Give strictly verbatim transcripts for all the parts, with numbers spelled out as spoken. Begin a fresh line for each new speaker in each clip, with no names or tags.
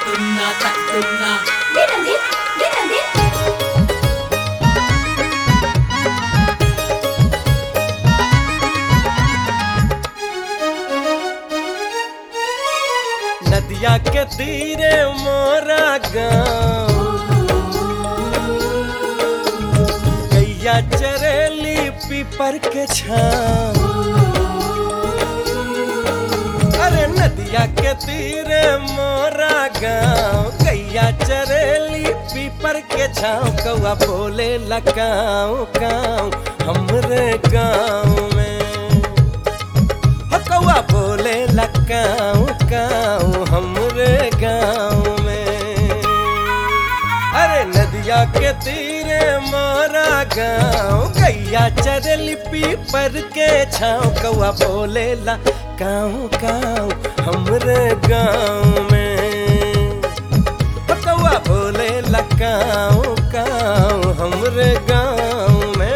taktunna taktunna
Dinadit, dinadit.
नदिया के तीरे मोरा गाँव, गैया चरेली पीपर के छाँव। अरे नदिया के तीरे मोरा गाँव, गैया चरेली पीपर के छाँव। कौआ बोले लकाऊ काऊ हमरे गाँव में, हो कौआ बोले लकाऊ काऊ हमरे गाँव में। अरे नदिया के तीरे मोरा गाँव, गैया चरेली पीपर के छाँव। कौआ बोले लकाऊ काऊ हमरे गाँव में, हो कौआ बोले लकाऊ काऊ हमरे गाँव में।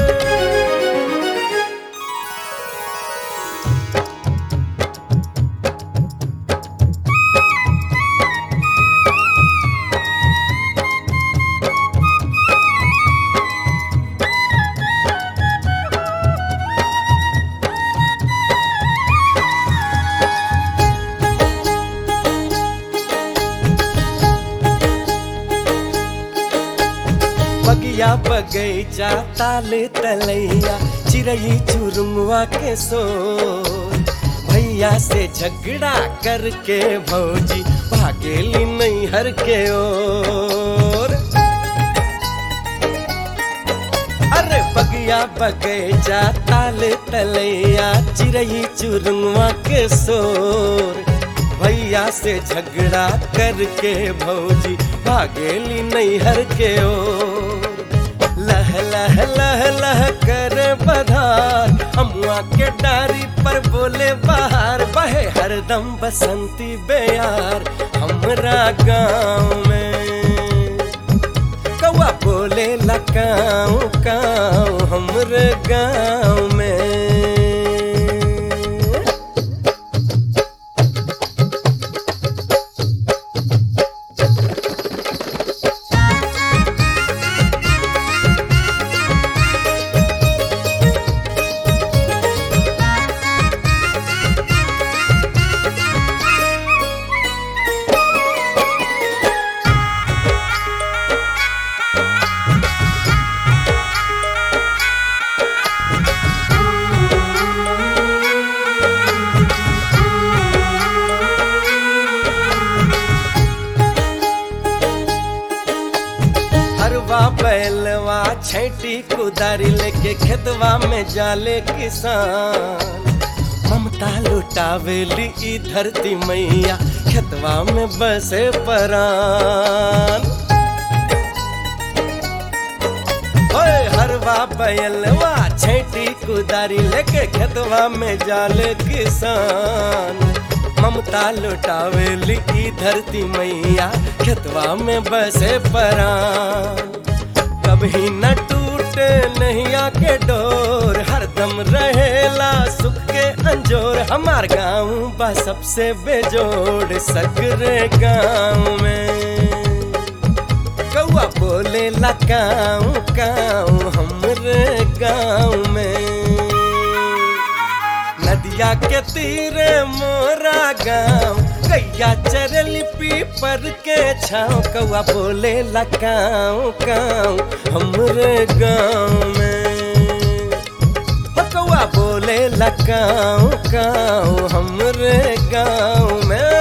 बगिया बगैचा ताले तलैया, चिड़ई चुरुमुआ के शोर। भैया से झगड़ा करके भौजी भागेली नैहर के ओर। अरे बगिया बगैचा ताले तलैया, चिड़ई चुरुमुआ के शोर। भैया से झगड़ा करके भौजी भागेली नैहर के ओर। लह लह लह लह कर बधार, अमुआ के डारी पर बोले बाहर। बहे हरदम बसंती बेयार हमरा गाँव में, कौआ बोले लकाऊ काऊ हमरे गाँव में। हरवा बैलवा छैटी कुदारी लेके खेतवा में जाले किसान। ममता लुटावेली ई धरती मैया, खेतवा में बसे परान। ओए हरवा बैलवा छैटी कुदारी लेके खेतवा में जाले किसान। ममता लुटावेली ई धरती मैया, खेतवा में बसे परान। कभी न टूटे नैया के डोर, हरदम रहेला सुख के अंजोर। हमार गाँव बा सबसे बेजोड़ सगरे गाँव में, कौआ बोले लकाऊ काऊ हमरे गाँव में। नदिया के तीरे मोरा गाँव, गैया चरेली पीपर के छाँव। कौआ बोले लकाऊ काऊ हमरे गाँव में, हो कौआ बोले लकाऊ काऊ हमरे गाँव में।